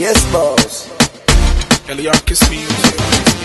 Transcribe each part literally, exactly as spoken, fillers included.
Yes, boss. Eliarkis music.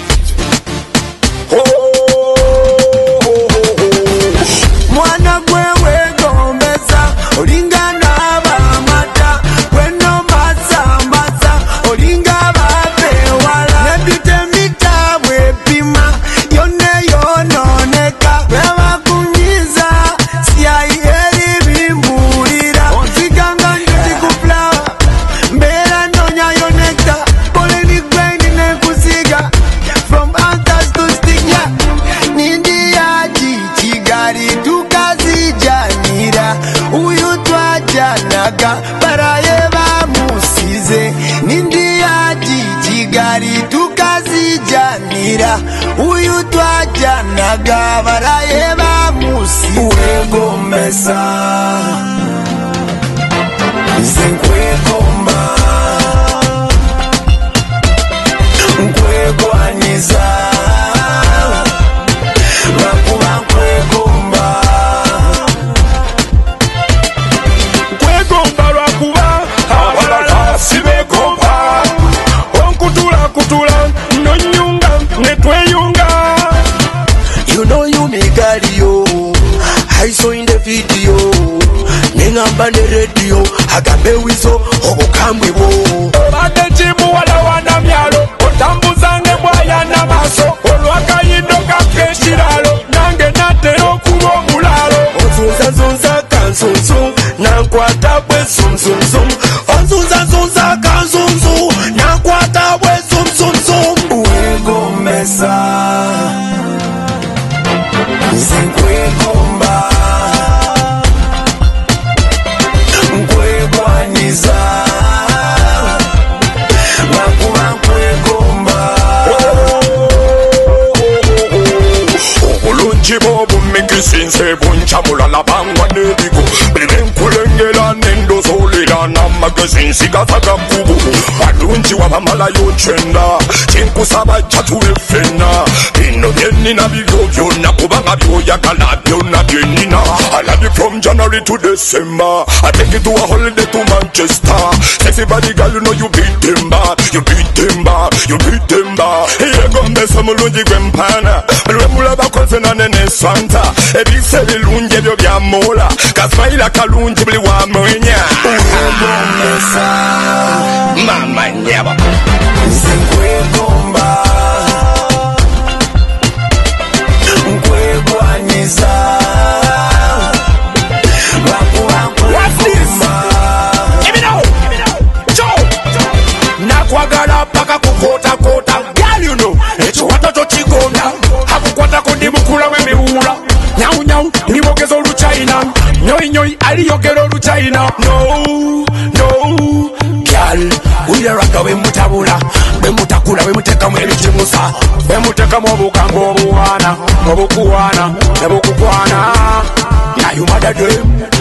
Oh, oh, oh, oh. Mwana gwewe gomeza olinga naba mata weno masa masa olinga babe wala nebite mitabwe pima yone yononeka beba kunyiza siya eri bimbulira onziganga njoti kupla mbera nonya yoneka pole ni gwendi nekusiga from antas to stigma nindi yaji chigari tukazijanira uyu twajanaga baraye bamusize nindi yaji chigari tukazijanira uyu twajanaga baraye bamusize wegomesa zinkwegomba nkwegwaniza bakuba nkwegomba Nkwegomba lwakuba abalala sibegomba onkutula kutula nonyunga netweyunga. You know you me got you. I saw in the video. Nengamba ne radio. Agambe wizo obukamwe bo. Bade chimu wala wana myalo otambuzange bwaya namaso olwakayindo kakeshiralo nange natero kuba omulalo Onzunza zunza kanzunzu nankwata bwe zum zum zum. Onzunza zunza kanzunzu nankwata bwe zum zum zum. Wegomesa zinkwegomba nkwegwaniza bakuba nkwegomba obulungi bw'obumigisinze buncamulala bangwa n'ebigo buli benkulengera n'endozoolera n'amagezi nsigaza gakkubu balungi wabamalayo kyenda kinkusaba jja tube ffenna bino byennina bibyo byonna kubanga byoyagala byonna byennina I love you from January to December I take you to a holiday to Manchester sexy body girl you know you beat them bad you beat them bad you beat them bad yegombesa mulungi gwempana buli mulaba kozena nene swanta ebise birungi ebyo byamola kasmaila kalungi buli wamwenya wegomesa mama nyaba zinkwegomba nkwegwaniza bakuba nkwegomba nakwagala paka kukotakota girl you know ekiwato kyo kigonda akukwatako ndi mukula w'emiwula nyawunyawu ndibogeza oluchina nyoyinyoyi aliyogera oluchina no no girl uyaraga wemutabula wemutakula wemutekamu ebikimusa wemutekamu obugambo obuwaana obukuwaana nebukukwana nayumadade